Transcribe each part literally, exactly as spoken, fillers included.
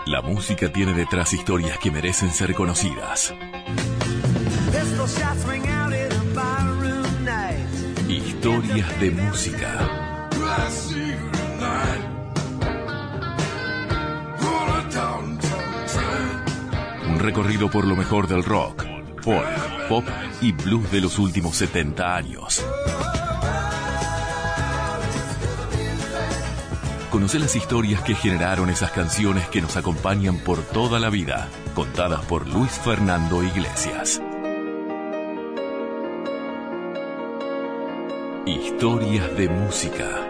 La música tiene detrás historias que merecen ser conocidas. Historias de música. Un recorrido por lo mejor del rock, folk, pop y blues de los últimos setenta años. Conoce las historias que generaron esas canciones que nos acompañan por toda la vida, contadas por Luis Fernando Iglesias. Historias de música.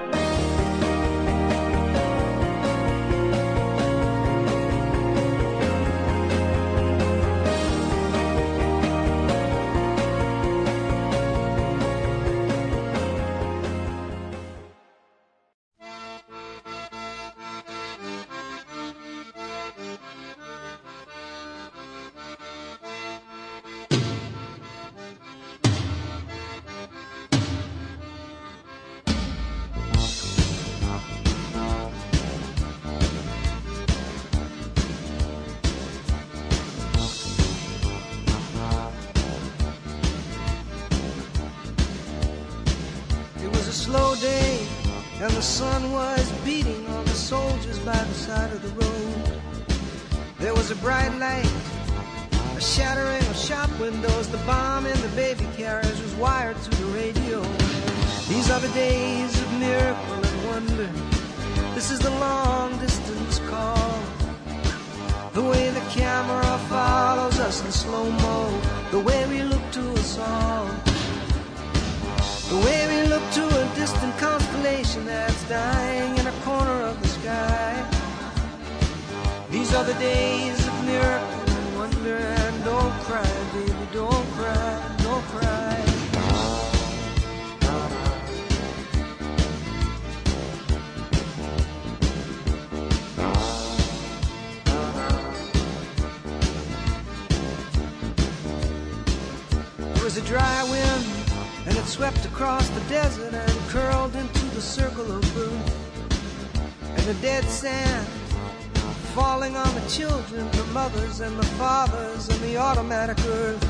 And the fathers and the automatic earth.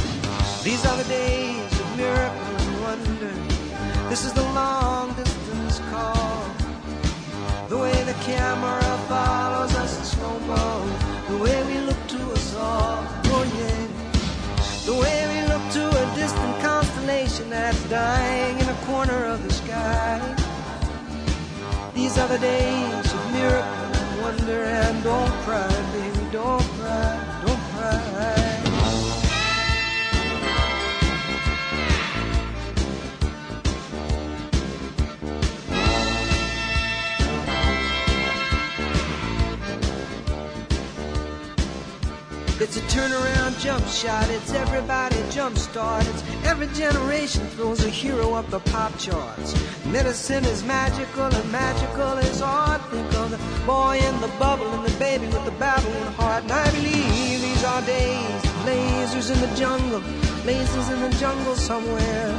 These are the days of miracle and wonder. This is the long distance call. The way the camera follows us in slow-mo. The way we look to us all. Oh yeah. The way we look to a distant constellation that's dying in a corner of the sky. These are the days of miracle and wonder. And don't cry, baby, don't cry, don't cry. It's a turnaround jump shot, it's everybody jump start. It's every generation throws a hero up the pop charts. Medicine is magical and magical is art. Think of the boy in the bubble and the baby with the babbling heart. And I believe these are days of lasers in the jungle, lasers in the jungle somewhere.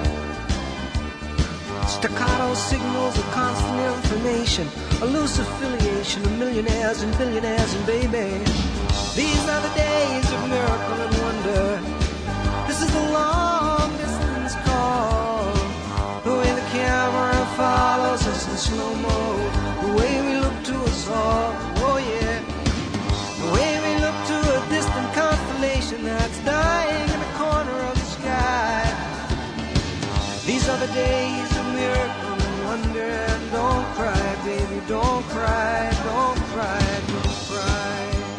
Staccato signals of constant information, a loose affiliation of millionaires and billionaires and baby. These are the days of miracle and wonder. This is the long distance call. The way the camera follows us in slow-mo. The way we look to us all. Oh yeah. The way we look to a distant constellation that's dying in the corner of the sky. These are the days of miracle and wonder. And don't cry, baby, don't cry, don't cry, don't cry.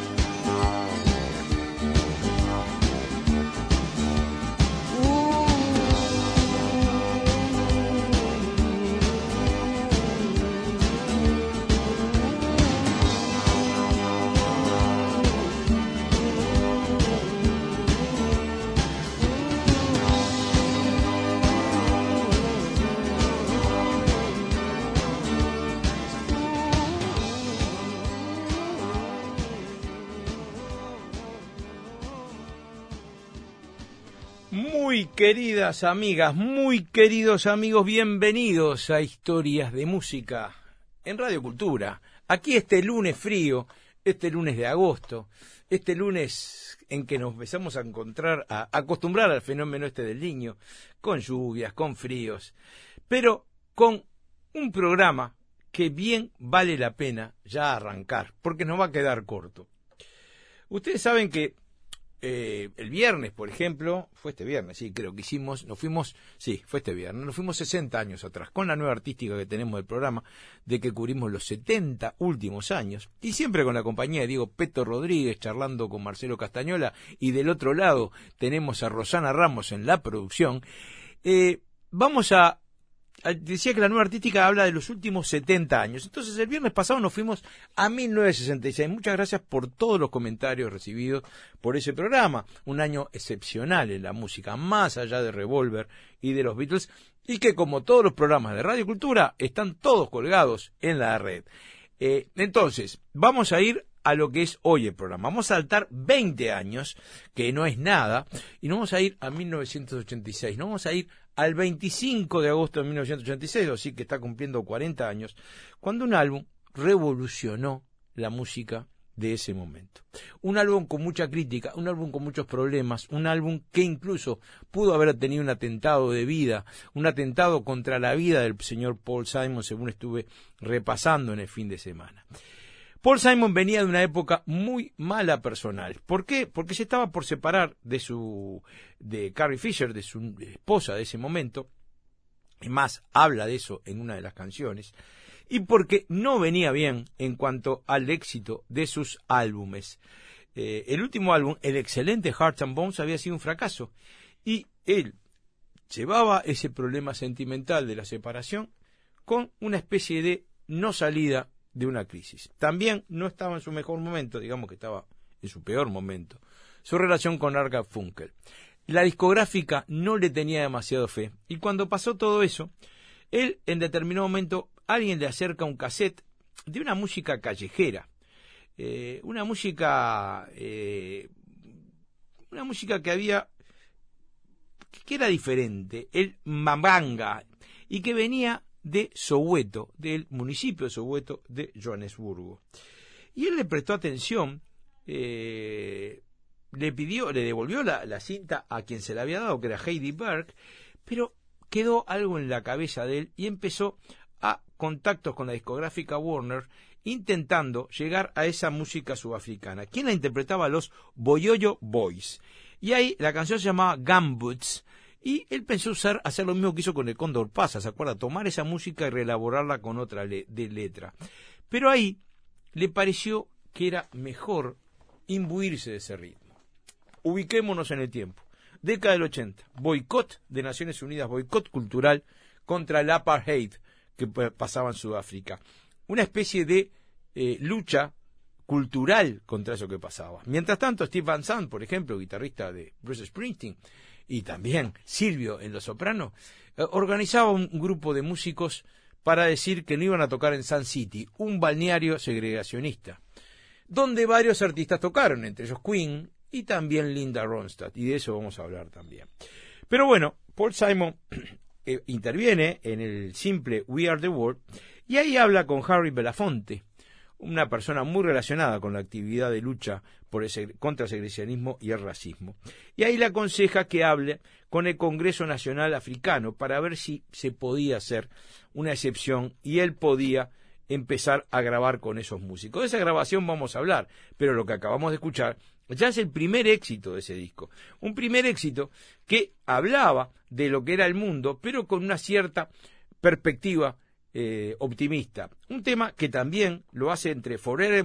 Muy queridas amigas, muy queridos amigos, bienvenidos a Historias de Música en Radio Cultura. Aquí este lunes frío, este lunes de agosto, este lunes en que nos empezamos a encontrar, a acostumbrar al fenómeno este del Niño, con lluvias, con fríos, pero con un programa que bien vale la pena ya arrancar, porque nos va a quedar corto. Ustedes saben que eh, el viernes, por ejemplo, fue este viernes, sí, creo que hicimos, nos fuimos, sí, fue este viernes, nos fuimos sesenta años atrás, con la nueva artística que tenemos del programa, de que cubrimos los setenta últimos años, y siempre con la compañía de Diego Peto Rodríguez, charlando con Marcelo Castañola, y del otro lado tenemos a Rosana Ramos en la producción. Eh, vamos a Decía que la nueva artística habla de los últimos setenta años. Entonces el viernes pasado nos fuimos a mil novecientos sesenta y seis. Muchas gracias por todos los comentarios recibidos por ese programa. Un año excepcional en la música, más allá de Revolver y de los Beatles, y que como todos los programas de Radio Cultura están todos colgados en la red. Eh, entonces, vamos a ir a lo que es hoy el programa. Vamos a saltar veinte años, que no es nada, y nos vamos a ir a mil novecientos ochenta y seis. Nos vamos a ir al veinticinco de agosto de mil novecientos ochenta y seis, así que está cumpliendo cuarenta años, cuando un álbum revolucionó la música de ese momento. Un álbum con mucha crítica, un álbum con muchos problemas, un álbum que incluso pudo haber tenido un atentado de vida, un atentado contra la vida del señor Paul Simon, según estuve repasando en el fin de semana. Paul Simon venía de una época muy mala personal. ¿Por qué? Porque se estaba por separar de su de Carrie Fisher, de su esposa de ese momento, y más habla de eso en una de las canciones, y porque no venía bien en cuanto al éxito de sus álbumes. Eh, el último álbum, el excelente Hearts and Bones, había sido un fracaso, y él llevaba ese problema sentimental de la separación con una especie de no salida de una crisis. También no estaba en su mejor momento, digamos que estaba en su peor momento, su relación con Art Garfunkel. La discográfica no le tenía demasiado fe, y cuando pasó todo eso, él en determinado momento, alguien le acerca un cassette de una música callejera, eh, una música eh, una música que había que era diferente, el mbanga, y que venía de Soweto, del municipio de Soweto de Johannesburgo. Y él le prestó atención, eh, le pidió, le devolvió la, la cinta a quien se la había dado, que era Heidi Berg, pero quedó algo en la cabeza de él y empezó a contactos con la discográfica Warner, intentando llegar a esa música sudafricana. ¿Quién la interpretaba? Los Boyoyo Boys. Y ahí la canción se llamaba Gumboots, y él pensó usar, hacer lo mismo que hizo con el Cóndor Pasa, ¿se acuerda? Tomar esa música y reelaborarla con otra le, de letra. Pero ahí le pareció que era mejor imbuirse de ese ritmo. Ubiquémonos en el tiempo. Década del ochenta. Boicot de Naciones Unidas, boicot cultural contra el apartheid que pasaba en Sudáfrica. Una especie de eh, lucha cultural contra eso que pasaba. Mientras tanto, Steve Van Sant, por ejemplo, guitarrista de Bruce Springsteen, y también Silvio en Los Sopranos, eh, organizaba un grupo de músicos para decir que no iban a tocar en Sun City, un balneario segregacionista, donde varios artistas tocaron, entre ellos Queen y también Linda Ronstadt, y de eso vamos a hablar también. Pero bueno, Paul Simon eh, interviene en el simple We Are the World, y ahí habla con Harry Belafonte, una persona muy relacionada con la actividad de lucha por ese, contra el segregacionismo y el racismo. Y ahí le aconseja que hable con el Congreso Nacional Africano para ver si se podía hacer una excepción y él podía empezar a grabar con esos músicos. De esa grabación vamos a hablar, pero lo que acabamos de escuchar ya es el primer éxito de ese disco. Un primer éxito que hablaba de lo que era el mundo, pero con una cierta perspectiva Eh, optimista. Un tema que también lo hace entre Forever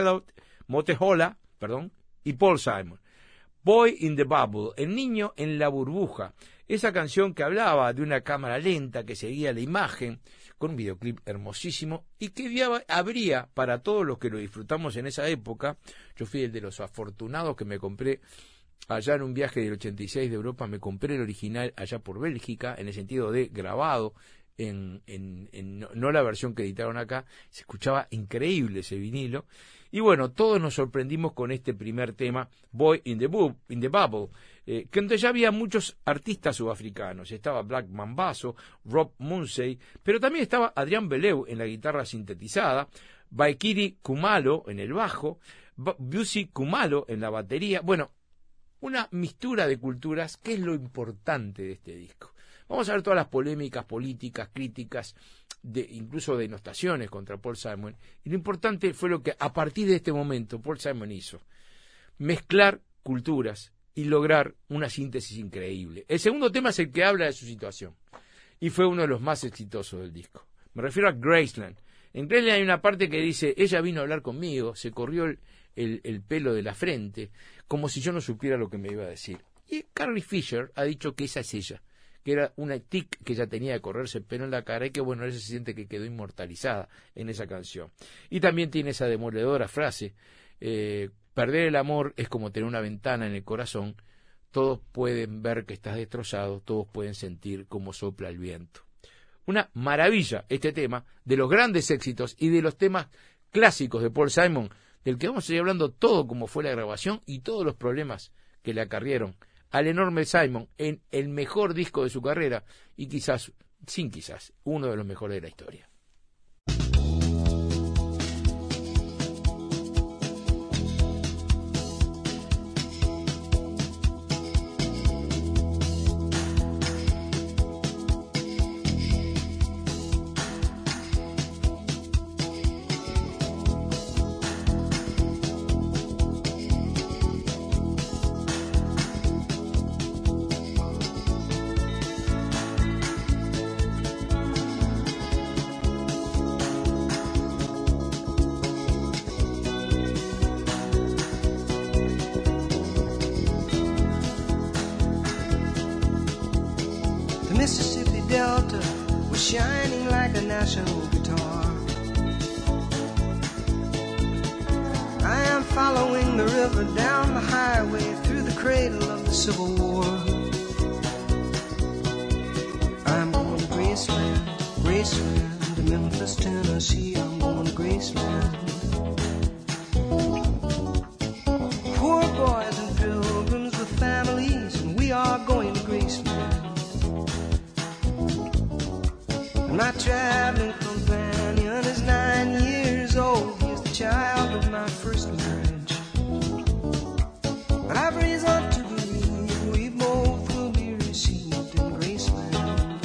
Motejola, perdón, y Paul Simon. Boy in the Bubble, el niño en la burbuja. Esa canción que hablaba de una cámara lenta que seguía la imagen, con un videoclip hermosísimo, y que habría para todos los que lo disfrutamos en esa época. Yo fui el de los afortunados que me compré allá en un viaje del ochenta y seis de Europa, me compré el original allá por Bélgica, en el sentido de grabado en, en, en no, no la versión que editaron acá, se escuchaba increíble ese vinilo. Y bueno, todos nos sorprendimos con este primer tema, Boy in the, Bu- in the Bubble, eh, que donde ya había muchos artistas sudafricanos. Estaba Black Mambazo, Rob Munsey, pero también estaba Adrián Beleu en la guitarra sintetizada, Baikiri Kumalo en el bajo, Busi Kumalo en la batería. Bueno, una mixtura de culturas, que es lo importante de este disco. Vamos a ver todas las polémicas políticas, críticas, de, incluso denostaciones contra Paul Simon. Y lo importante fue lo que a partir de este momento Paul Simon hizo: mezclar culturas y lograr una síntesis increíble. El segundo tema es el que habla de su situación y fue uno de los más exitosos del disco. Me refiero a Graceland. En Graceland hay una parte que dice: ella vino a hablar conmigo, se corrió el, el, el pelo de la frente, como si yo no supiera lo que me iba a decir. Y Carrie Fisher ha dicho que esa es ella, que era una tic que ella tenía de correrse el pelo en la cara y que, bueno, ella se siente que quedó inmortalizada en esa canción. Y también tiene esa demoledora frase, eh, perder el amor es como tener una ventana en el corazón, todos pueden ver que estás destrozado, todos pueden sentir cómo sopla el viento. Una maravilla este tema, de los grandes éxitos y de los temas clásicos de Paul Simon, del que vamos a seguir hablando todo como fue la grabación y todos los problemas que le acarrieron al enorme Simon en el mejor disco de su carrera y quizás, sin quizás, uno de los mejores de la historia. Mississippi Delta was shining like a national guitar. I am following the river down the highway through the cradle of the Civil War. I'm going to Graceland, Graceland, to Memphis, Tennessee. I'm going to Graceland. Poor boys and pilgrims with families, and we are going to Graceland. My traveling companion is nine years old. He's the child of my first marriage. But I've reason to believe we both will be received in Graceland.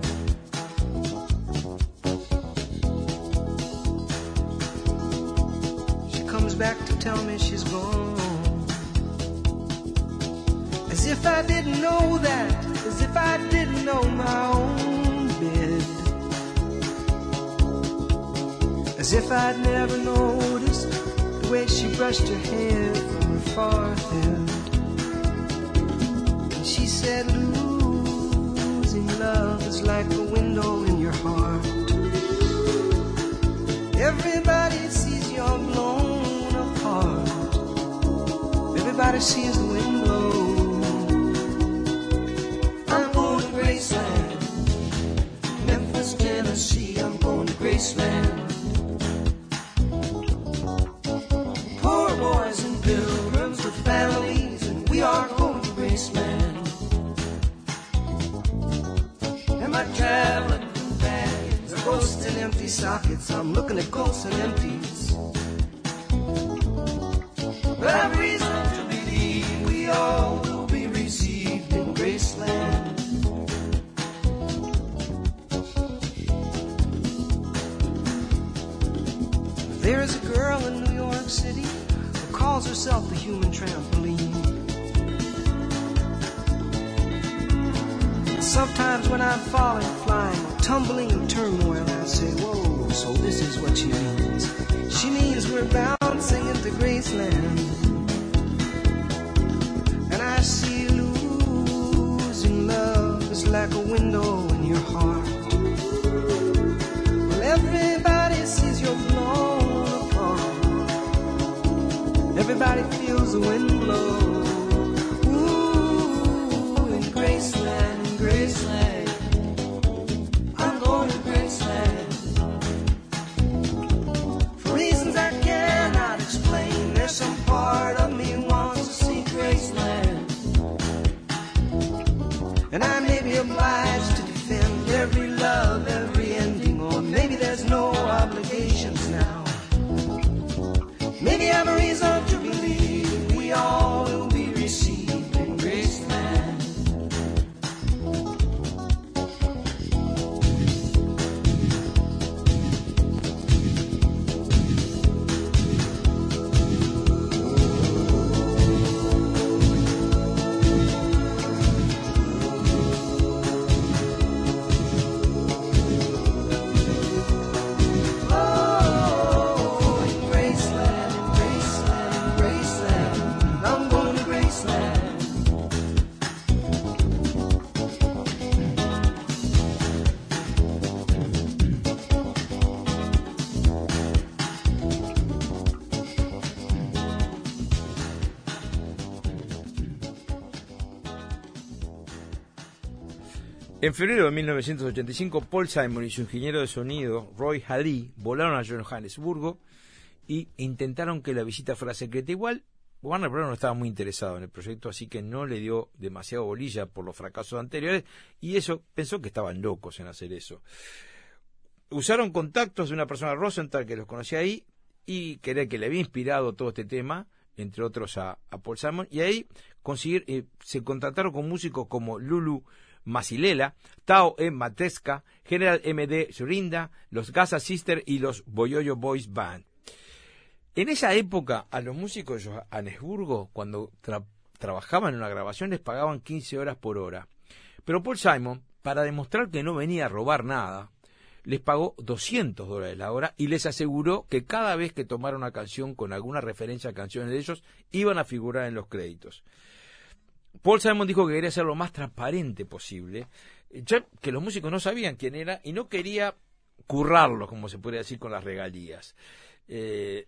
She comes back to tell me she's gone, as if I didn't know that, as if I didn't know my own bed. As if I'd never noticed the way she brushed her hair from her forehead. And she said, losing love is like a window in your heart. Everybody sees you're blown apart. Everybody sees the wind blow. I'm going to Graceland, Memphis, Tennessee. I'm going to Graceland. We are going to Graceland. And my traveling companions are ghosts and empty sockets. I'm looking at ghosts and empties. But I've reason to believe we all will be received in Graceland. There is a girl in New York City who calls herself the human trampoline. Sometimes when I'm falling, flying, or tumbling in turmoil, I say, whoa, so this is what she means. She means we're bouncing into Graceland. And I see losing love is like a window in your heart. Well, everybody sees you're blown apart. Everybody feels the wind blow. Ooh, in Graceland. Graceland. I'm going no obligations now. Maybe I'm a reason to believe we all will be received in Graceland. En febrero de mil novecientos ochenta y cinco, Paul Simon y su ingeniero de sonido, Roy Halley, volaron a Johannesburgo y intentaron que la visita fuera secreta. Igual, Warner Bros. No estaba muy interesado en el proyecto, así que no le dio demasiado bolilla por los fracasos anteriores, y eso pensó que estaban locos en hacer eso. Usaron contactos de una persona, Rosenthal, que los conocía ahí, y que era que le había inspirado todo este tema, entre otros a, a Paul Simon, y ahí conseguir, eh, se contactaron con músicos como Lulu Masilela, Tao E. Mateska, General M D Surinda, los Gaza Sisters y los Boyoyo Boys Band. En esa época, a los músicos de Johannesburgo, cuando tra- trabajaban en una grabación, les pagaban quince horas por hora. Pero Paul Simon, para demostrar que no venía a robar nada, les pagó doscientos dólares la hora y les aseguró que cada vez que tomara una canción con alguna referencia a canciones de ellos, iban a figurar en los créditos. Paul Simon dijo que quería ser lo más transparente posible, ya que los músicos no sabían quién era y no quería currarlos, como se podría decir, con las regalías. Eh,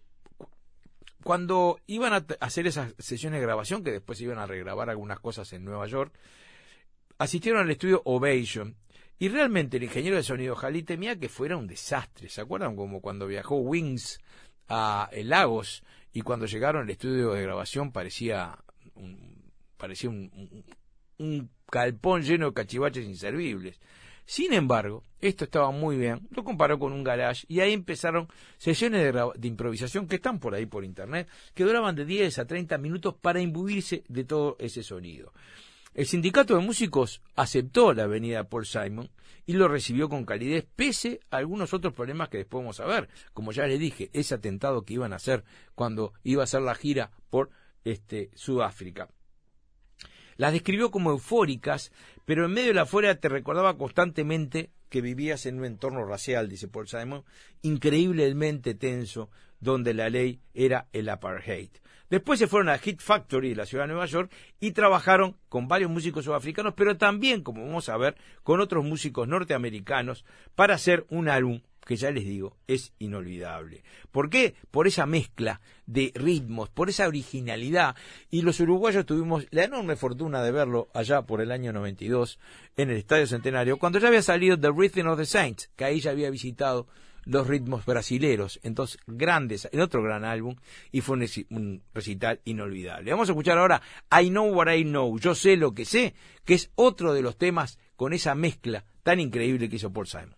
cuando iban a hacer esas sesiones de grabación, que después iban a regrabar algunas cosas en Nueva York, asistieron al estudio Ovation, y realmente el ingeniero de sonido Halley temía que fuera un desastre. ¿Se acuerdan como cuando viajó Wings a Lagos y cuando llegaron al estudio de grabación parecía un parecía un, un, un galpón lleno de cachivaches inservibles? Sin embargo, esto estaba muy bien, lo comparó con un garage, y ahí empezaron sesiones de, de improvisación que están por ahí por internet, que duraban de diez a treinta minutos para imbuirse de todo ese sonido. El sindicato de músicos aceptó la venida de Paul Simon y lo recibió con calidez, pese a algunos otros problemas que después vamos a ver. Como ya les dije, ese atentado que iban a hacer cuando iba a hacer la gira por este, Sudáfrica. Las describió como eufóricas, pero en medio de la furia te recordaba constantemente que vivías en un entorno racial, dice Paul Simon, increíblemente tenso, donde la ley era el apartheid. Después se fueron a Hit Factory, la ciudad de Nueva York, y trabajaron con varios músicos sudafricanos, pero también, como vamos a ver, con otros músicos norteamericanos, para hacer un álbum que, ya les digo, es inolvidable. ¿Por qué? Por esa mezcla de ritmos, por esa originalidad. Y los uruguayos tuvimos la enorme fortuna de verlo allá por el año noventa y dos en el Estadio Centenario, cuando ya había salido The Rhythm of the Saints, que ahí ya había visitado los ritmos brasileros, entonces grandes, en otro gran álbum, y fue un, un recital inolvidable. Vamos a escuchar ahora I Know What I Know, Yo Sé Lo Que Sé, que es otro de los temas con esa mezcla tan increíble que hizo Paul Simon.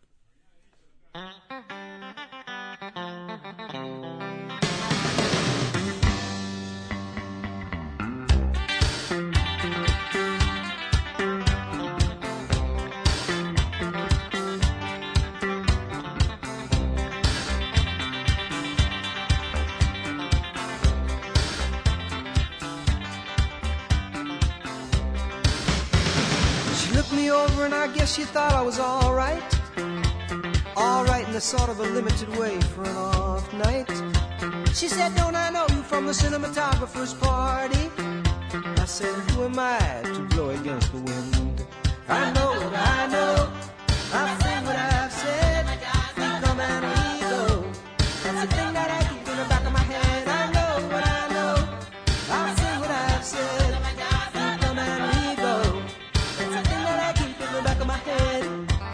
Over and I guess she thought I was all right, all right in a sort of a limited way for an off night. She said, don't I know you from the cinematographer's party? I said, who am I to blow against the wind? I know what I know, I say what I've said, we come and we go. That's the thing that I keep in the back of my head. I know what I know, I say what I've said, we come and we go. That's the thing that I keep in the back of my head.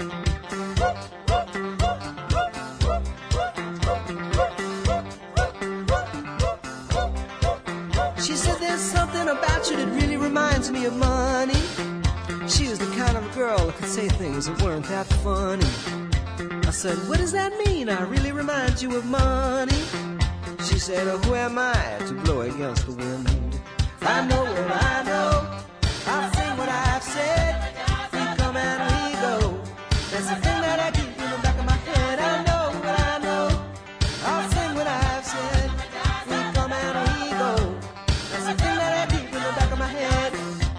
She said, there's something about you that really reminds me of money. She was the kind of girl that could say things that weren't that funny. I said, what does that mean? I really remind you of money. She said, oh, who am I to blow against the wind? I know what I know. I'll sing what I've said. We come and we go. That's the thing that I keep in the back of my head. I know what I know. I'll sing what I've said. We come and we go. That's the thing that I keep in the back of my head.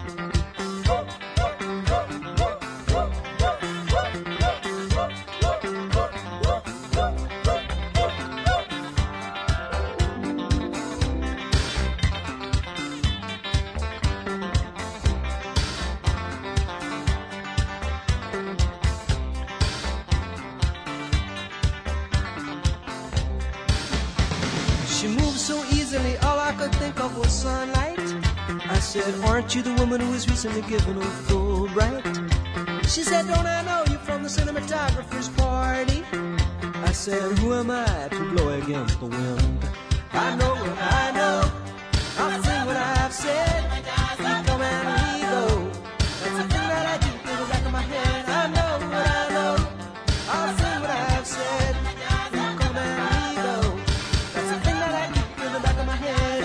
Think of was sunlight. I said, aren't you the woman who was recently given a Fulbright? She said, don't I know you from the cinematographer's party? I said, who am I to blow against the wind? I know what I know. I'll sing what I've said. We come and we go. That's the thing that I do in the back of my head. I know what I know. I'll sing what I've said. We come and we go. That's the thing that I do in the back of my head.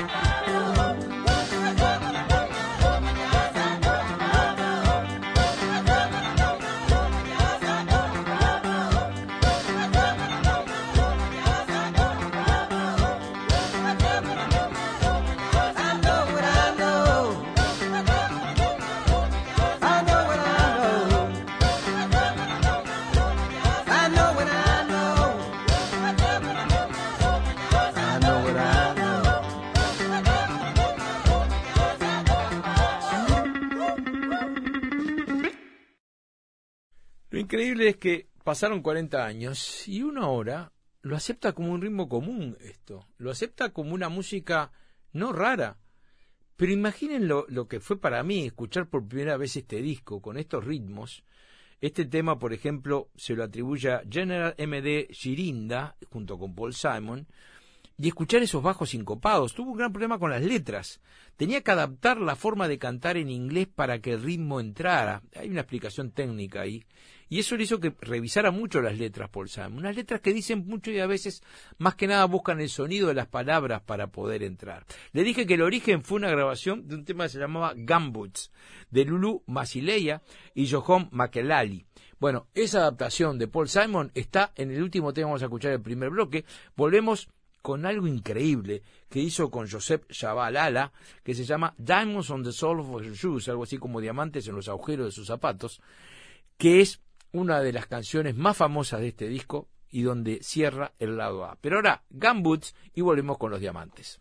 Lo increíble es que pasaron cuarenta años y uno ahora lo acepta como un ritmo común esto, lo acepta como una música no rara. Pero imaginen lo, lo que fue para mí escuchar por primera vez este disco con estos ritmos. Este tema, por ejemplo, se lo atribuye a General M D Shirinda junto con Paul Simon, y escuchar esos bajos sincopados. Tuvo un gran problema con las letras. Tenía que adaptar la forma de cantar en inglés para que el ritmo entrara. Hay una explicación técnica ahí. Y eso le hizo que revisara mucho las letras Paul Simon. Unas letras que dicen mucho y a veces, más que nada, buscan el sonido de las palabras para poder entrar. Le dije que el origen fue una grabación de un tema que se llamaba Gumboots, de Lulu Masileya y John McElally. Bueno, esa adaptación de Paul Simon está en el último tema. Vamos a escuchar el primer bloque. Volvemos con algo increíble que hizo con Joseph Shabalala, que se llama Diamonds on the Sole of Your Shoes, algo así como diamantes en los agujeros de sus zapatos, que es una de las canciones más famosas de este disco y donde cierra el lado A. Pero ahora, Gumboots, y volvemos con los diamantes.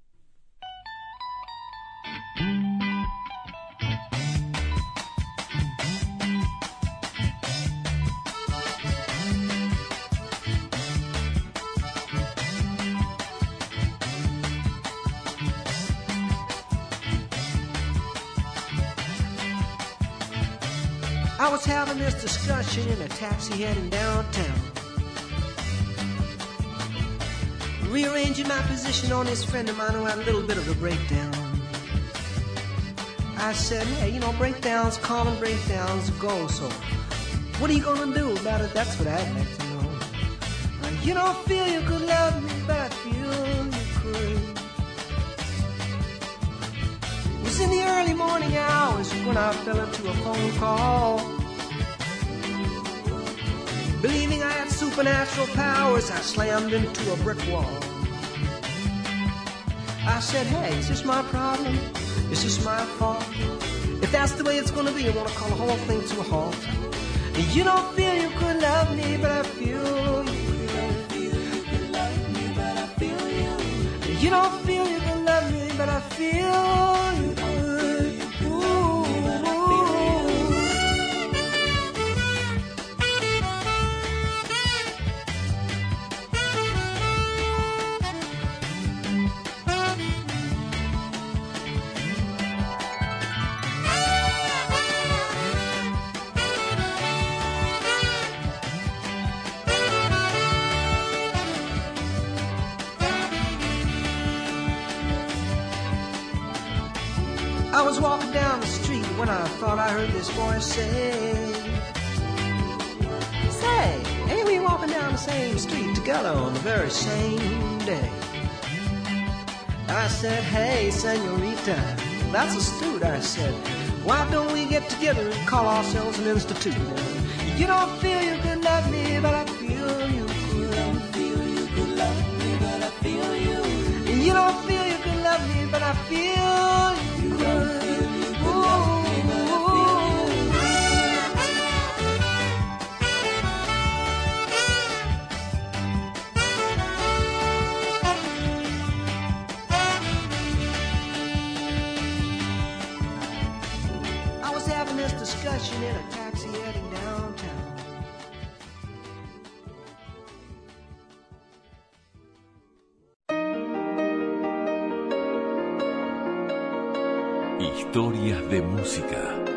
I was having this discussion in a taxi heading downtown, rearranging my position on this friend of mine who had a little bit of a breakdown. I said, hey, you know, breakdowns, common breakdowns go, so what are you gonna do about it? That's what I'd like to know. Uh, you don't feel you could love me, but I feel you could. It was in the early morning hours when I fell into a phone call. Believing I had supernatural powers, I slammed into a brick wall. I said, hey, is this my problem? Is this my fault? If that's the way it's gonna be, I wanna call the whole thing to a halt. You don't feel you could love me, but I feel you could. You don't feel you could love me, but I feel you could. Ooh. I was walking down the street when I thought I heard this voice say, say Hey, ain't we walking down the same street together on the very same day? I said, hey, senorita, that's astute, I said. Why don't we get together and call ourselves an institute? You don't feel you could love me, but I feel you could. I feel you could love me, but I feel you. You don't feel you could love me, but I feel you could. Discussion in a taxi heading downtown. Historias de música.